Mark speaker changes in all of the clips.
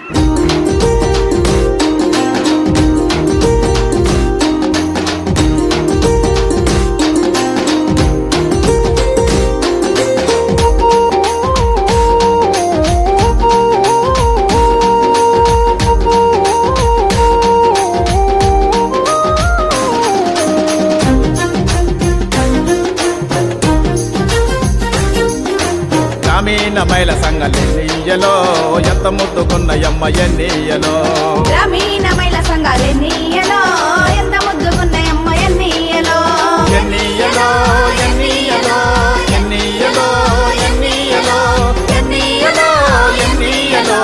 Speaker 1: గ్రామీణ మహిళ సంఘాలెన్నియలో ఎంత ముద్దుకున్న యమ్మ ఎన్నియలో
Speaker 2: గ్రామీణ మహిళ సంఘాలెన్నియలో ఎంత ముద్దుకున్న యమ్మ ఎన్నియలో
Speaker 1: ఎన్నియలో ఎన్నియలో ఎన్నియలో ఎన్నియలో ఎన్నియలో ఎన్నియలో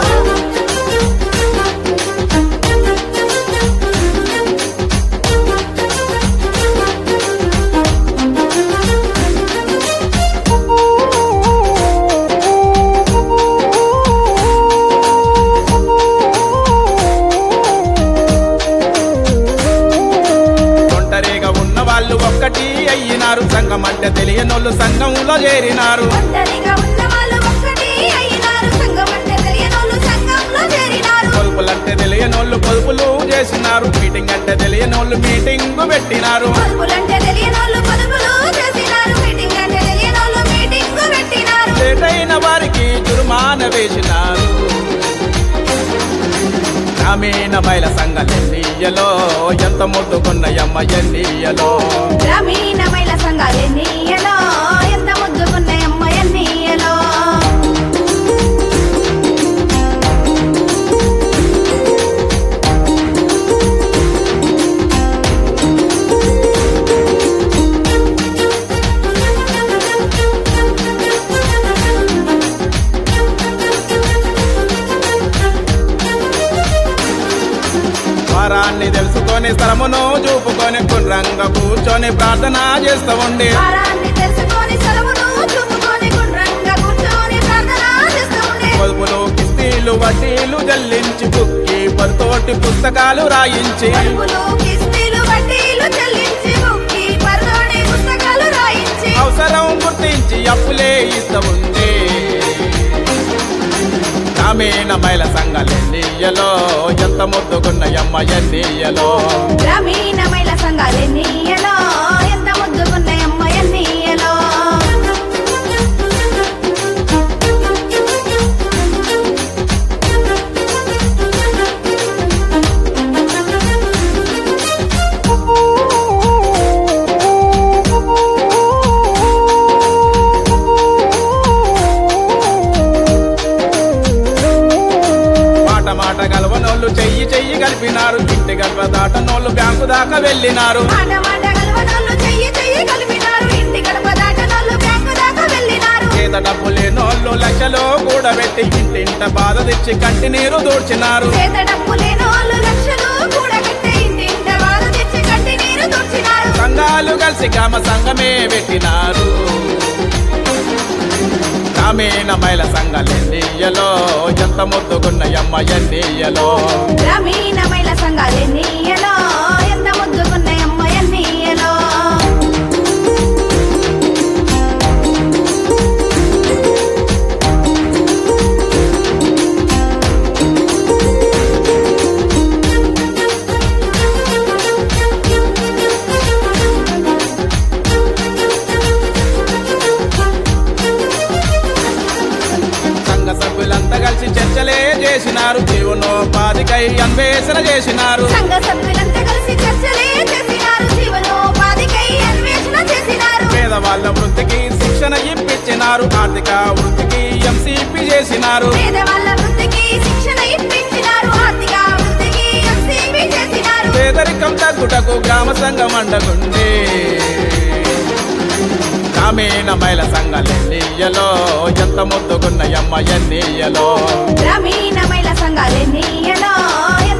Speaker 1: వాళ్ళు ఒక్కటి అయ్యినారు సంఘం అంటే తెలియనోళ్ళు సంఘంలో చేరినారు పొదుపులంటే తెలియనోళ్ళు పొదుపులు చేసినారు మీటింగ్ అంటే తెలియనోళ్ళు మీటింగ్ పెట్టినారు లేటైన వారికి జుర్మాన వేసినారు గ్రామీణ మహిళ సంఘాలెన్నియలో ఎంత ముద్దుకున్న యమ్మ ఎన్నియలో
Speaker 2: గ్రామీణ మహిళ సంఘాలెన్నియలో ఎంత ముద్దుకున్న యమ్మ ఎన్నియలో
Speaker 1: వారాన్ని తెలుసుకొని స్థలమును చూపుకొని గుండ్రంగా కూర్చొని ప్రార్థన చేస్తూ ఉండి పొదుపులు కిస్తీలు వడ్డీలు చెల్లించి బుక్కి పరుతోటి పుస్తకాలు రాయించి అవసరం గుర్తించి అప్పులే ఇస్తూ ఉంది గ్రామీణ మహిళ సంఘాలెన్నియలో ఎంత ముద్దుకున్న యమ్మ ఎన్నియలో
Speaker 2: గ్రామీణ మహిళ సంఘాలెన్నియలో ఎంత ముద్దుకున్న యమ్మ ఎన్నియలో మాట గలవనోళ్ళు చెయ్యి చెయ్యి కలిపినారు ఇంటి గడప దాటనోళ్ళు బ్యాంకు దాకా వెళ్ళినారు చేత డబ్బు లేనోళ్ళు లక్షలు కూడబెట్టి ఇంటింట బాధ తెచ్చి కంటి నీరు దూర్చినారు సంఘాలు కలిసి గ్రామ సంఘమే పెట్టినారు గ్రామీణ మహిళ సంఘాలెన్నియలో ఎంత ముద్దుకున్న యమ్మ ఎన్నియలో గ్రామీణ మహిళ సంఘాలెన్నియలో ఎంత ముద్దుకున్న యమ్మ ఎన్నియలో
Speaker 1: సభ్యులంతా కలిసి చర్చలే చేసినారు జీవనోపాధికై అన్వేషణ చేసినారు పేదవాళ్ళ వృత్తికి శిక్షణ ఇప్పించినారు ఆర్థిక వృత్తికి ఎంసీపీ చేసినారు పేదరికం తగ్గుటకు గ్రామ సంఘం అండగుండి గ్రామీణ మహిళ సంఘాలెన్నియలో ఎంత ముద్దుకున్న యమ్మ ఎన్నియలో
Speaker 2: గ్రామీణ మహిళ సంఘాలెన్నియలో